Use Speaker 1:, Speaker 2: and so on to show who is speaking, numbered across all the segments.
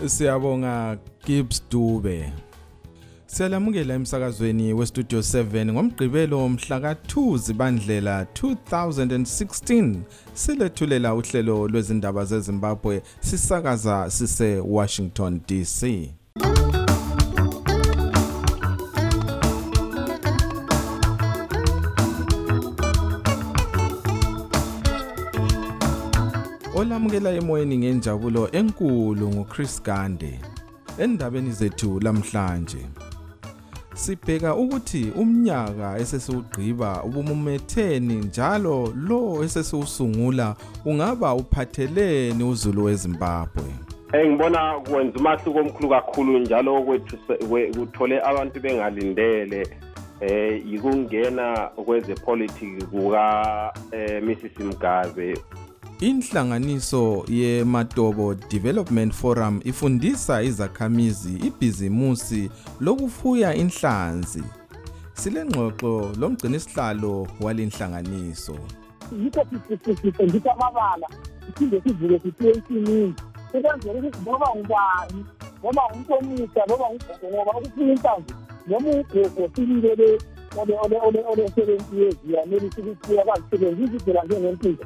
Speaker 1: Siyabonga Gibbs Dube. Siyalamukela emsakazweni weStudio 7 ngomgqibelo mhla ka2 Zibandlela 2016. Silethulela uhlelo lwezindaba zeZimbabwe sisakaza sise Washington DC. Olamukela emoyeni ngenjabulo enkulu nguChris Gande. Endabeni zethu lamhlanje sibheka ukuthi umnyaka esesiwugqiba ubumumetheni njalo lo esesiwusungula ungaba uphatheleni uZulu weZimbabwe.
Speaker 2: Ngibona kwenza umahluko omkhulu kakhulu njalo kwethu kuthole abantu bengalindele ikungena kwezepolitiki kuka Mrs Mugabe.
Speaker 1: Inhlanganiso yeMatobo Development Forum ifundisa izakhamizi ibhizimusi lokufuya inhlanzi. Silengxoxo lomgcinisihlalo walenhlanganiso.
Speaker 3: Yikho sifundisa amabala siphinde sivule sithiye insimini. Ukwenzela ukuthi noma ngubani, noma umkomisa, noma ugogo ngoba ukufuya inhlanzi noma ugogo silile ole 70 years yamele sikufuya bazisebenzisa indlela njengempilo.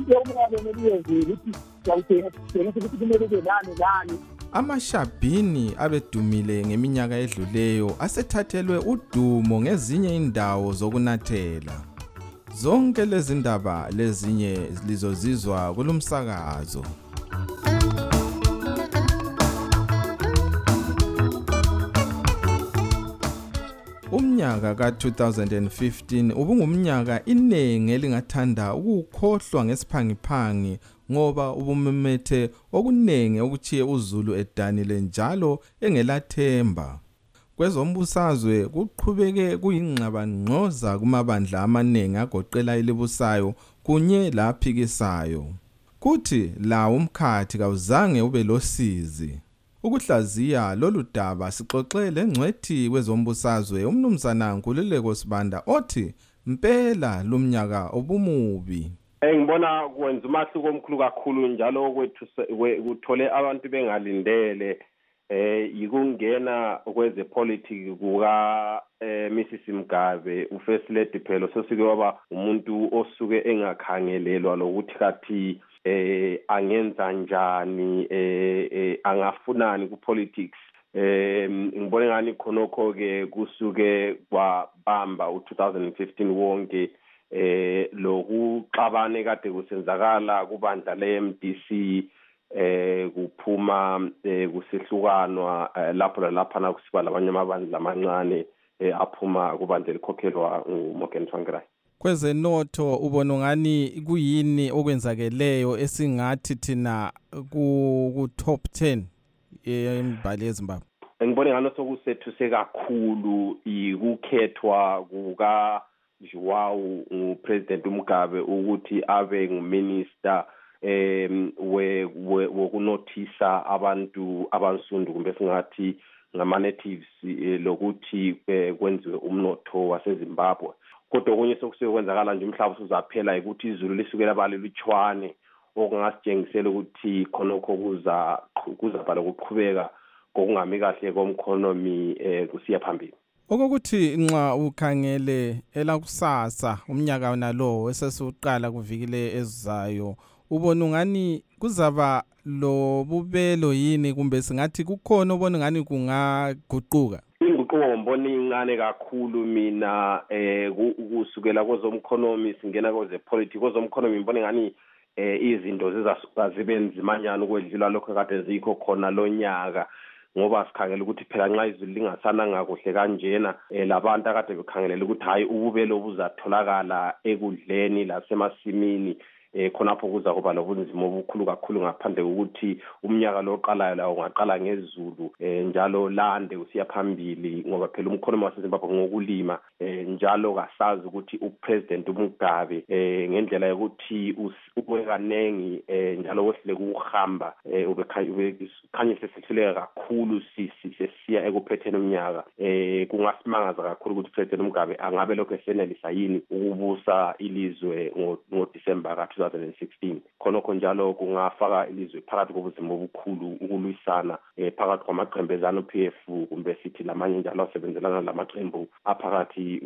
Speaker 1: Amashabhini abedumile ngeminyaka edluleyo asethathelwe udumo ngezinye indawo zokunathela. Zonke lezi ndaba lezinye lizozizwa kulomsakazo. Umnyaka ka2015 ubungumnyaka inengi elingathanda ukukhohlwa ngesiphangiphangi ngoba ubumemethe okunengi okuchiye uZulu edanile njalo engelathemba. Kwezombusazwe kuqhubeke kuyingxabangxoza kumabandla amanengi agoqela ilibusayo kunye laphikisayo. Kuthi la umkhathi kawuzange ube losizi. Ukuhlaziya lolu daba sixoxele ngcwethi kwezombusazwe umnumzana Nkululeko Sibanda othi impela lumnyaka obumubi.
Speaker 2: Ngibona kwenza umahluko omkhulu kakhulu njalo kwethu kuthole abantu bengalindele ikungena kwezepolitiki kuka Mrs Mugabe uFirst Lady phela sosike waba umuntu osuke engakhangelelwa lokuthi kathi angenza njani angafunani kupolitics. Ngibone ngani khonokho ke kusuke kwabamba u2015 wonke lokuxabane kade kusenzakala kubandla leMDC kuphuma kusihlukanwa lapho lapha kusiba labanye amabandla amancane aphuma kubandla elikhokhelwa uMorgan Tsvangirai.
Speaker 1: Kwezenotho ubona ngani kuyini okwenzakeleyo esingathi thina ku top 10 embali yeZimbabwe?
Speaker 2: Ngibone ngani sokusethuse kakhulu ikukhethwa kuka Joao uPresident Mugabe ukuthi abe nguminister wokunothisa abantu abansundu kumbe singathi ngama natives lokuthi kwenziwe umnotho waseZimbabwe. Kodwa okunye sokusekwenzakala nje umhlaba uzaphela ukuthi izulu lisukela balilutshwane okungasitshengisela ukuthi khonokho kuzabhala ukuqhubeka kokungami kahle komkhonomi kusiya phambili.
Speaker 1: Okokuthi nxa ukhangele elakusasa umnyaka nalo esesiqala kuvikile ezayo ubona ngani kuzaba lo bubelo yini kumbe singathi kukhona ubona ngani kungaguquka?
Speaker 2: Inguquko ngibona incane kakhulu mina kusukela kwezomkhonomi singena kwezepolitiki. Kwezomkhonomi ngibona ngani izinto zizasuka zibe nzimanyana ukwedlula lokho kade zikho khona lonyaka ngoba sikhangela ukuthi phela nxa izulu lingasananga kuhle kanjena labantu akade bekhangelela ukuthi hayi ububelo buzatholakala ekudleni lasemasimini khonapho kuza kuba lobunzima obukhulu kakhulu ngaphandle ukuthi umnyaka lo oqalayo lawo ungaqala ngezulu njalo lande usiya phambili ngoba phela umkhonomi waseZimbabwe ngokulima njalo kasazi ukuthi uPresident Mugabe ngendlela yokuthi ubekanengi njalo wehle ukuhamba ubekhanye sesihluleka kakhulu sisiya ekuphetheni umnyaka kungasimangaza kakhulu ukuthi uPresident Mugabe angabe lokho esenelisa yini ukubusa ilizwe ngoDisemba ka 2016 khonokho njalo kungafaka ilizwe phakathi kobuzima obukhulu ukulwisana phakathi kwamaqembezana PF kumbe sithi lamanye njalo asebenzelana lamaqembu aphakathi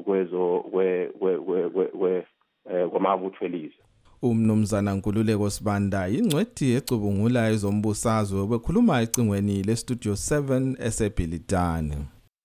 Speaker 2: kwamabutho elizwe.
Speaker 1: Umnumzana Nkululeko Sibanda ingcwedi ecubungula ezombusazwe bekhuluma ecingweni leStudio 7 eseBhilitane.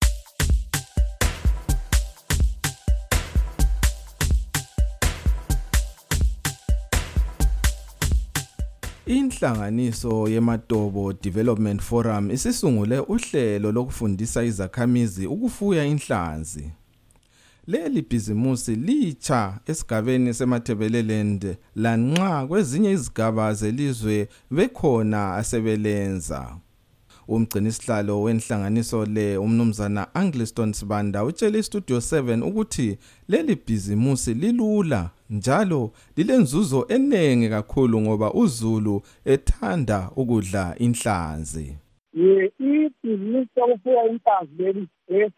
Speaker 1: Inhlanganiso yeMatobo Development Forum isisungule uhlelo lokufundisa izakhamizi ukufuya inhlanzi. Leli bhizimusi licha esigabeni seMathebeleland lanxa kwezinye izigaba zelizwe bekhona asebelenza. Umgcinisihlalo wenhlanganiso le umnumzana Angliston Sibanda utshela iStudio 7 ukuthi leli bhizimusi lilula njalo lilenzuzo enenge kakhulu ngoba uZulu ethanda ukudla inhlanzi.
Speaker 3: Ibhizinisi yokufuya inhlanzi leli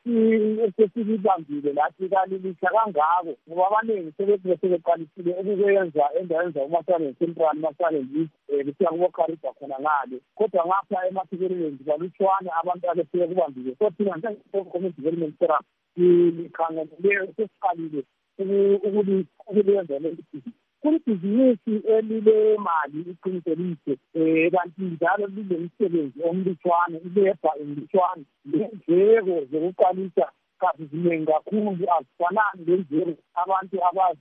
Speaker 3: esibambile lathi kalilisa kangako ngoba abaningi sebeqalisile ukukwenza endaweni zakumaSaleni Central maSaleni kusiya kuboKhariba khona ngale kodwa ngapha eMathebeleland balutshwane abantu abefike kubambile so thina njenge-Community Development Forum sikhangele sesiqalile ukulenza leli bhizinisi. Kulibhizinisi elilemali iqinisekise kanti njalo lilemisebenzi omlutshwane ilebha emlutshwane lendleko zokuqalisa kazi ziningi kakhulu azifanani lendleko abantu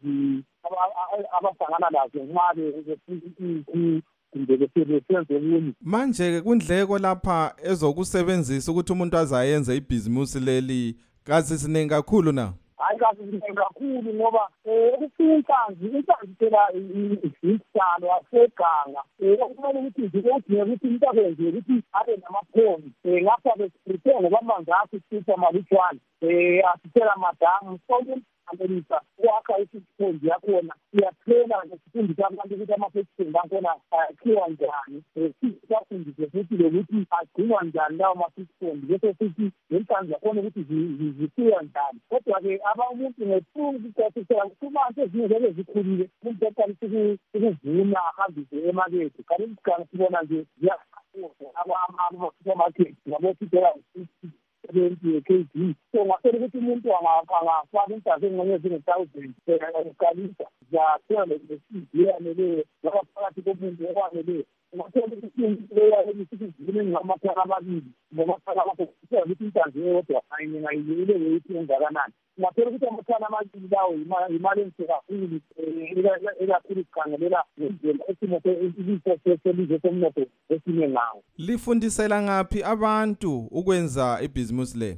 Speaker 3: abasangana lazo nxa kumbe besebenze okunye.
Speaker 1: Manje kundleko lapha ezokusebenzisa ukuthi umuntu azayenze ibhizimusi leli kazi ziningi kakhulu na?
Speaker 3: Hayi kazi ziningi kakhulu ngoba ukufuya inhlanzi phela isitshalo aseganga okumele ukuthi kudinga ukuthi umuntu akwenze ukuthi abe namaphondo ngapha besiphethe ngoba amanzi akho isipha malutshwane asithela madamu sonke America wakha isiphondi yakhona siyaphela ngesifundisa abantu ukuthi amafestivali akhona akhiwa njani sifundise futhi lokuthi agcinwa njani lawo mafestivali bese futhi lenhlanzi yakhona ukuthi zifuywa njani kodwa-ke umuntu ngefukukuqoqisela kumanto ezinye vele zikhulile umuntu eqalisa ukuvuna ahambise emakethe kanti isiganga sibona nje ama-supermarket nabo-titela 70 kg so ngapela ukuthi umuntu angafaka inhlanzi engxenye zinge-1,000 uqalisa zathola nesidi eyaneleyo ngoba phakathi komuntu okwaneleyo ungathola ukuthi umuntu ngamathana amabili ngomathana amathana ukuthi inhlanzi eyodwa ngayinye ngayinye ile weyithi engakanani ungathola ukuthi amathana amabili lawo imali enhle kakhulu ekakhulu sikhangelela ngendlela esimo selizwe somnotho esime ngawo.
Speaker 1: Lifundisela ngaphi abantu ukwenza ibhizimusi le?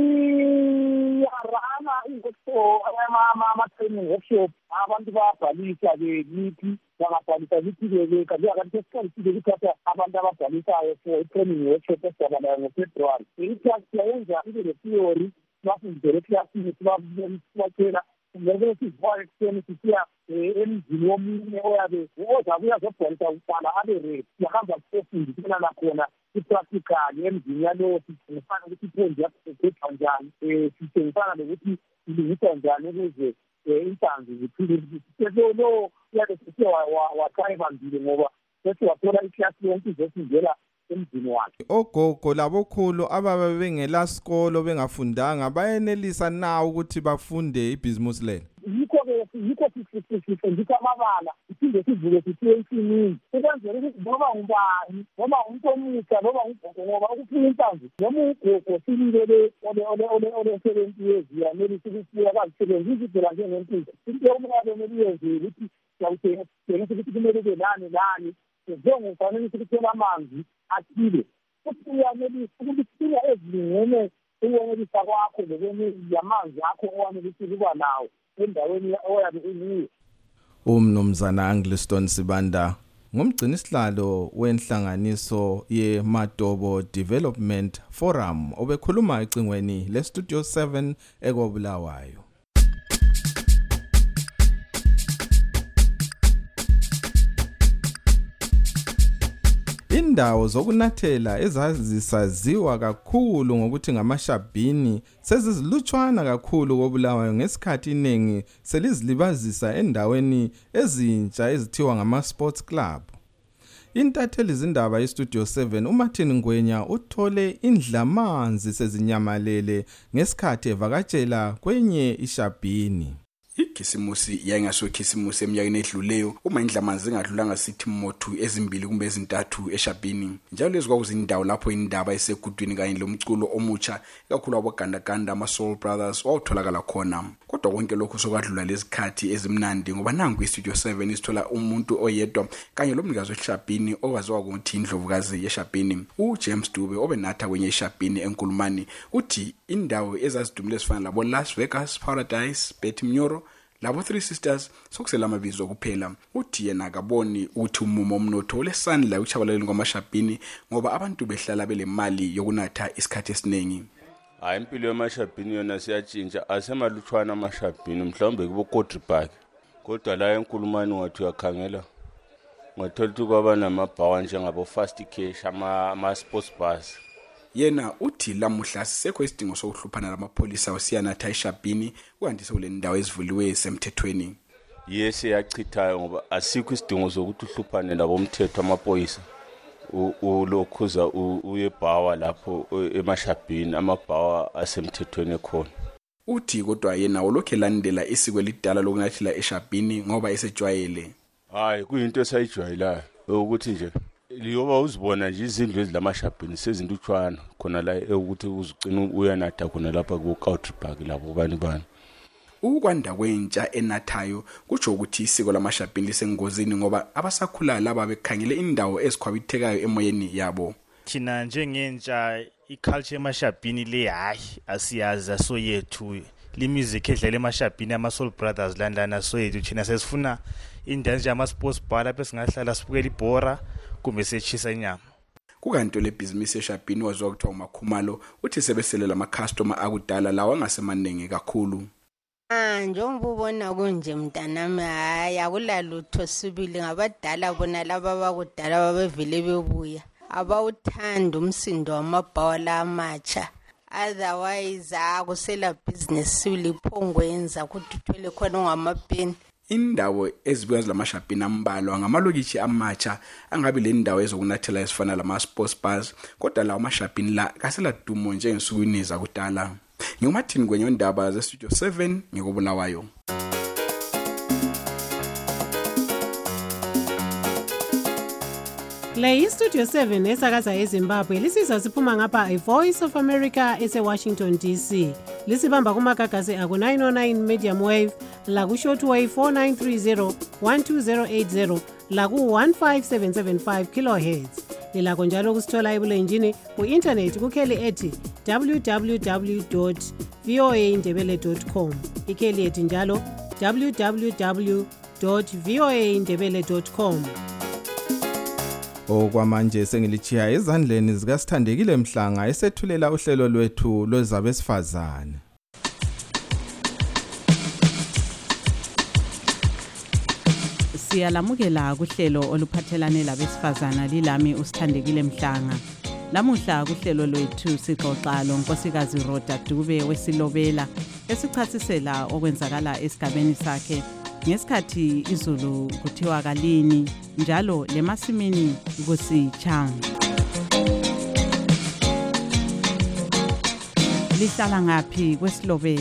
Speaker 3: Siyarana ama-training workshop abantu bayabhalisa-ke kithi bangabhalisa kithi-ke kanti sesiqalisile ukuthatha abantu ababhalisayo for i-training workshop esizaba layo ngoFebruary. Siyayenza ibe le-theory sibafundisele eklasini sibatshela ngeke sizivayo ekuseni sisiya emzini womunye oyabe ozabuya zobhalisa kuqala abe-ready siyahamba siyofundisela nakhona i-practical emzini yalowo sithengisana ukuthi iphondi yaphethwa njani sithengisana nokuthi ilungiswa njani ukuze inhlanzi ziphile lo uyabe sesiye watrayibambile ngoba sesi wathola iklasi yonke izofundela emzini wakhe.
Speaker 1: Ogogo labokhulu ababe bengela sikolo bengafundanga bayenelisa na ukuthi bafunde ibhizimusi leli?
Speaker 3: Yikho sifundisa amabala siphinde sivuke sithiye ensimini ukwenzela ukuthi noma ngubani noma umuntu omutsha noma ugogo ngoba ukufuya inhlanzi noma ugogo silile ole-70 years yanelisa ukufuya kazisebenzisi phela njengempilo into okumele uyenze ukuthi siyakutshengisa ukuthi kumele ube lani njengofanele ukuthola amanzi athile futhi uyanelisa ukuthi sifika ezilingene ukwenelisa kwakho yamanzi akho owanelisa ukuba nawo endaweni oyabe uyiyo.
Speaker 1: Umnumzana Angliston Sibanda ngumgcinisihlalo wenhlanganiso yeMatobo Development Forum obekhuluma ecingweni leStudio 7 eKobulawayo. Indawo zokunathela ezazisaziwa kakhulu ngokuthi ngamashabhini sezizilutshwana kakhulu koBulawayo ngesikhathi iningi selizilibazisa endaweni ezintsha ezithiwa ngama-sports club. Intatheli zindaba yeStudio 7 uMartin Ngwenya uthole indlamanzi sezinyamalele ngesikhathi evakatshela kwenye ishabhini.
Speaker 4: Ikhisimusi yayingaso khisimusi eminyakeni edluleyo uma indlamanzi engadlulanga sithi mothu ezimbili kumbe ezintathu eshabhini. Njalo lezi kwakuzindawo lapho indaba esegudwini kanye lomculo omutsha kakhulu abogandaganda ama-Soul Brothers wawutholakala khona. Kodwa konke lokhu sokwadlula lezikhathi ezimnandi ngoba nangu iStudio 7 isithola umuntu oyedwa kanye lomnikazi weshabhini owaziwa ngokuthi indlovukazi yeshabhini uJames Dube obenatha kwenye ishabhini enkulumani. Uthi indawo ezazidumile ezifana labo Las Vegas, Paradise, Betty Mnyoro labo Three Sisters sokusela amabizo kuphela. Uthi yena akaboni ukuthi umumo omnotho lesandla uchabaleleni kwamashabhini ngoba abantu behlala belemali yokunatha isikhathi esiningi.
Speaker 5: Impilo yamashabhini yona siyatshintsha asemalutshwana amashabhini mhlawumbe kubo Country Park. Kodwa la enkulumani wathi uyakhangela ngathola ukuthi kwaba namabhawa njengabo Fast Cash ama-sports bus.
Speaker 4: Yena uthi lamuhla sisekho isidingo sokuhluphana lamapholisa osiyanatha eshabhini kanti sekule ndawo ezivuliwe semthethweni.
Speaker 5: Yes yachithayo ngoba asikho isidingo sokuthi uhluphane labomthetho amaphoyisa. Ulokhuza uyebhawa lapho emashabhini amabhawa asemthethweni khona.
Speaker 4: Uthi kodwa yena ulokhe landela isiko elidala lokunathela eshabhini ngoba esejwayele.
Speaker 5: Kuyinto esayijwayelayo ukuthi nje liyoba uzibona nje izindlu ezilamashabhini sezintutshwana khona la ukuthi uzigcina uyanatha khona lapha ku Country Park lapho bani.
Speaker 4: Ukwanda kwentsha enathayo kutsho ukuthi isiko lamashabhini lisengozini ngoba abasakhula laba bekhangele indawo ezikhwabithekayo emoyeni yabo.
Speaker 6: Thina njengentsha iculture emashabhini le asiyazi asoyethu music edlala emashabhini ama-Soul Brothers landana soyethu thina sesifuna indawo ama-sports bar lapho singahlala sibukela ibhora kumbe sechisa inyama.
Speaker 4: Kukanti le business eshabhini waziwa kuthiwa uMakhumalo uthi sebeselela ama-customer akudala lawa angasemaningi kakhulu.
Speaker 7: Njengoba ubona kunje mntanami akulalutho sibili ngabadala bona laba bakudala babevele bebuya abawuthanda umsindo wamabhawa amatsha. Otherwise akusela business uliphongwenza ukuthi uthwele khona ongamapeni.
Speaker 4: Indawo ezibuya zilamashabhini ambalwa ngamalokishi amatsha angabe le ndawo ezokunathela ezifana lama-sports bars kodwa lawo amashabhini la kasela dumo njengesukwini zakudala. NguMartin Ngwenya indaba zeStudio 7 ngikubulawayo.
Speaker 8: Le iStudio 7 esakaza eZimbabwe lisizwa siphuma ngapha iVoice of America eseWashington DC. Lisibamba kumagagasi aku-909 medium wave laku-shortwave 4930 12080 laku-15775 kilohertz. Lilakho njalo kusithola ebulenjini ku-internet kukheli ethi www.voaindebele.com. Ikheli ethi njalo www.voaindebele.com.
Speaker 1: Okwamanje sengilichiya ezandleni zikaSithandekile Mhlanga esethulela uhlelo lwethu lwezabesifazane.
Speaker 9: Siyalamukela kuhlelo oluphathelane labesifazana lilami uSithandekile Mhlanga. Lamuhla kuhlelo lwethu sixoxa lonkosikazi Rhoda Dube weSilobela esichasisela okwenzakala esigabeni sakhe ngesikhathi izulu kuthiwa kalini njalo lemasimini kusichanga. Lihlala ngaphi kweSilobela?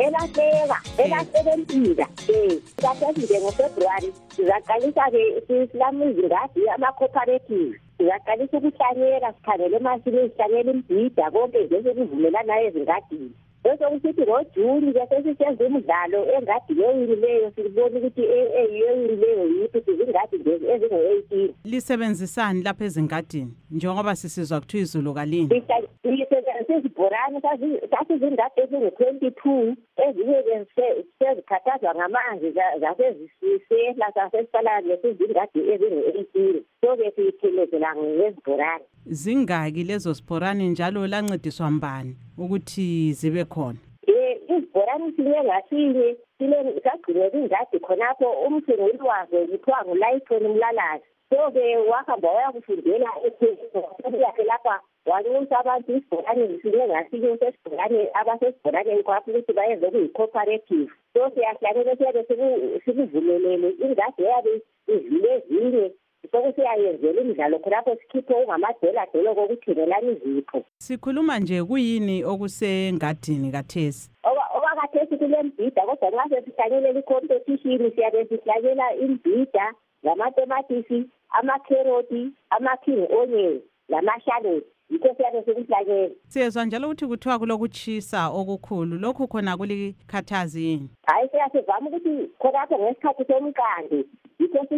Speaker 3: Elahleka kathi nje ngoFebruary sizaqalisa-ke silamuzingadi ama-cooperative sizaqalisa ukuhlanyela sikhangele emasini sihlanyela imbhida konke nje sekuvumelana ezingadini. Bese kusithi ngoJuni-ke sesisenza umdlalo engadi yewinileyo sibona ukuthi eyewinileyo yiphi sizingadi nje ezingu-18.
Speaker 9: Lisebenzisani lapha ezingadini njengoba sisizwa kuthiwa izulu kalini?
Speaker 3: Sisebenzisa izibhorane sasizingadi ezingu-22 ezinye sezikhathazwa ngamanzi zasezisisela sasesihlala nesizingadi ezingu-18 so-ke siyithelezela ngezibhorane.
Speaker 9: Zingaki lezo sibhorane njalo lancediswa mbani ukuthi zibe khona?
Speaker 3: Izibhorane sinye ngasinye sagcinela ingadi khonapho umsunguli wazo kuthiwa nguLayton Mlalazi So-ke wahamba wayakufundela yakhe lapha wanxusa abantu isibholane sine ngasinye sesibholane abasesibholaneni kwapho ukuthi bayenze kuyi-cooperative. So siyahlangene siyabe sikuvulelele ingadi eyabe idlule ezinye sokusiyayenzela imidlalo khonapho sikhiphe ungamadola-dola kokuthengelana izipho.
Speaker 9: Sikhuluma nje kuyini okusengadini kathesi?
Speaker 3: Okwakathesi kule mbhida kodwa nxa sesihlanyelele i-competition siyabe sihlanyela imbhida, lamatomatisi, amakheroti, ama-king onion, lamashaloti. Yikho siyabe sikuhlanyela.
Speaker 9: Siyezwa njalo ukuthi kuthiwa kulokutshisa okukhulu. Lokhu khona kulikhathazi yini?
Speaker 3: Hayi, siyasivama ukuthi khonapho ngesikhathi somqando yikho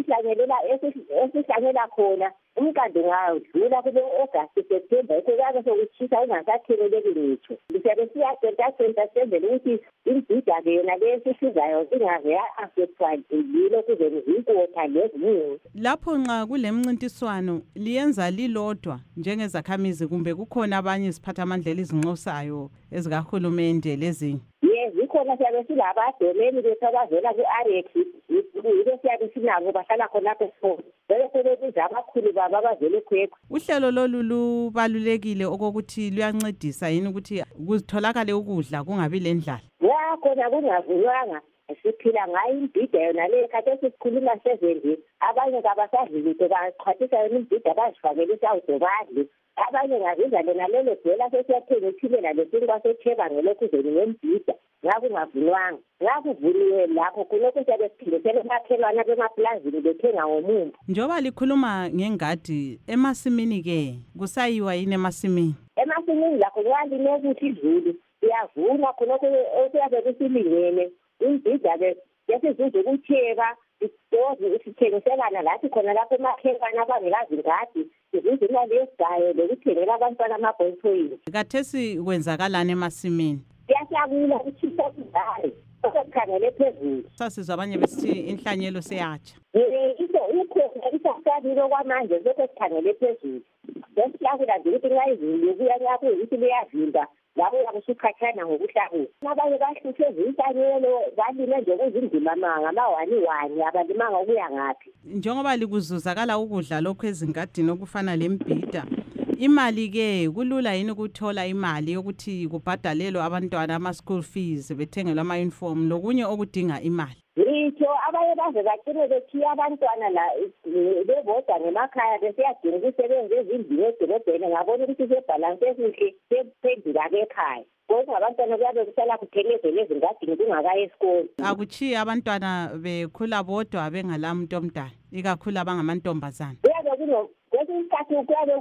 Speaker 3: esihlanyela khona. Umqando ngadlula kube August, September, yikho kuyabe sokutshisa ungasatheleleki ngitsho. Siyabe siyacenta senzele ukuthi imbhida-ke yona le esisizayo ingaze ya-affectwa yilo kuze zinkotha leziningi.
Speaker 9: Lapho nxa kulemncintiswano liyenza lilodwa njengezakhamizi kumbe kukhona abanye iziphathamandla ezinxusayo ezikahulumende lezinye?
Speaker 3: Yes, ikhona siyabe silabadoleni bethu abavela ku-Arex, yilo siyabe sinabo bahlala khonapho esifoni. Bebe sebebiza abakhulu babo abavele khwekhwe.
Speaker 9: Uhlelo lolu lubalulekile okokuthi luyancedisa yini ukuthi kuzitholakale ukudla kungabi lendlala?
Speaker 3: Khona kungavunywanga siphila ngayo imbhida yona le khathi esikhuluma sezenje abanye kabasadli lutho baqhathisa yona imbhida bazifakele isawudo badle. Abanye ngaziza lona lelo dola sesiyathenga ithilela lesinkwa setheba ngelokhuzeni ngembhida ngakungavunywanga. Ngakuvuniwe lapho kulokhu siyabe siphindisele emakhelwane bemaplazini bethenga ngomumbu.
Speaker 9: Njoba likhuluma ngengadi, emasimini-ke kusayiwa yini emasimini?
Speaker 3: Emasimini lakho kuyaline ukuthi izulu siyavuna khonokho okuyabe kusilingene. Imbhida-ke yesizuze ukutheba sithengiselana lathi khona lapho emakhelwane abangelazi ngadi sizuze imali yesigayo lokuthengela abantwana amabhoyitoyini.
Speaker 9: Kathesi kwenzakalani emasimini?
Speaker 3: Siyahlakula ukutshisa kudlale sesikhangele phezulu.
Speaker 9: Sasizwa abanye besithi inhlanyelo seyatsha.
Speaker 3: Ikhona isasabile okwamanje sesikhangele phezulu. Sesihlakula nje ukuthi nxa izulu kuyanyapho ukuthi liyavimba lapho yakusukhathana ngokuhlakula. Abanye bahluthe zinhlanyelo balime nje kuzindimamanga amawani abalimanga ukuya ngaphi.
Speaker 9: Njengoba likuzuzakala ukudla lokhu ezingadini okufana lembhida, imali-ke kulula yini ukuthola imali yokuthi kubhadalelwe abantwana ama-school fees bethengelwe ama-uniform lokunye okudinga imali?
Speaker 3: Ngitsho abanye baze bagcine bethiya abantwana la bebodwa ngemakhaya besiyadinga ukusebenza ezindlini edolobheni. Ngabona ukuthi sebhalansi esihle sephenduka-ke ekhaya. Kodwa abantwana kuyabe kusala kuthelezele ezingadini kungakayi esikolo.
Speaker 9: Akuchiye abantwana bekhula bodwa bengalamuntu omdala, ikakhulu abangamantombazana.
Speaker 3: Kwesinye isikhathi kuyabe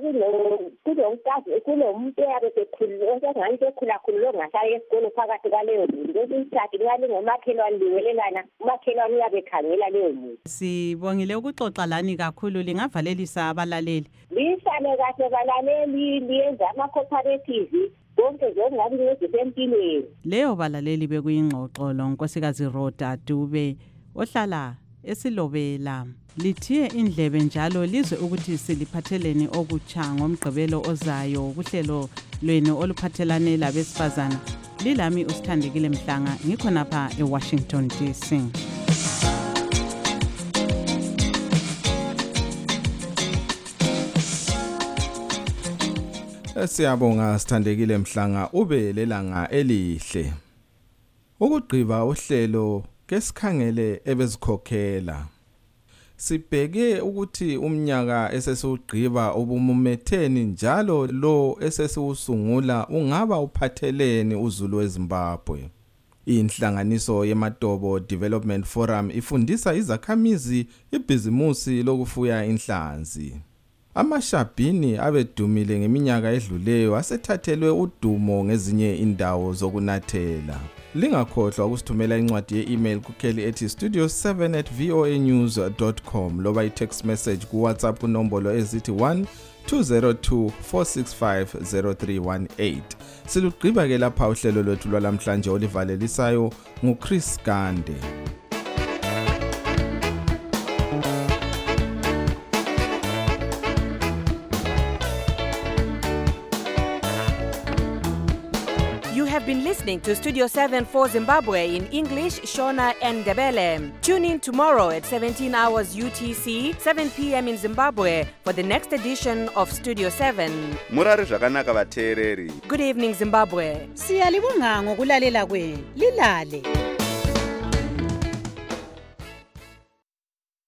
Speaker 3: kunomuntu oyabe osengani sekhulakhulile ongasayi esikolo phakathi kwaleyo muntu. Kwesinye isikhathi kuyalingomakhelwane liwelelana, umakhelwane uyabe ekhangela leyo muntu.
Speaker 9: Sibongile ukuxoxa lani kakhulu. Lingavalelisa abalaleli?
Speaker 3: Lihlale kahle balaleli, liyenza ama-cooperative konke njengokungabi ncedisa empilweni.
Speaker 9: Leyo balaleli bekuyingxoxo lonkosikazi Rhoda Dube ohlala esilobela. Lithiye indlebe njalo lizwe ukuthi siliphatheleni okutsha ngomgqibelo ozayo kuhlelo lwenu oluphathelane labesifazana. Lilami uSithandekile Mhlanga, ngikhonapha eWashington DC.
Speaker 1: Siyabonga Sithandekile Mhlanga, ube lelanga elihle. Ukugqiba uhlelo ke sikhangele ebezikhokhela. Sibheke ukuthi umnyaka esesiwugqiba ubumumetheni njalo lo esesiwusungula ungaba uphatheleni uZulu weZimbabwe. Inhlanganiso yeMatobo Development Forum ifundisa izakhamizi ibhizimusi lokufuya inhlanzi. Amashabhini abedumile ngeminyaka edluleyo asethathelwe udumo ngezinye indawo zokunathela. Lingakhohlwa ukusithumela incwadi ye-email kukheli@studio7@voanews.com loba i-text message ku WhatsApp kunombolo ezithi 1202-465-0318. Silugqiba ke lapha uhlelo lwethu lwalamhlanje olivalelisayo nguChris Gande.
Speaker 10: been listening to Studio 7 for Zimbabwe in English, Shona and Ndebele. Tune in tomorrow at 17 hours UTC, 7 p.m. in Zimbabwe for the next edition of Studio 7.
Speaker 11: Murari zvakanaka vateereri.
Speaker 10: Good evening, Zimbabwe.
Speaker 8: Siyalibonga ngokulalela kwenu. Lilale.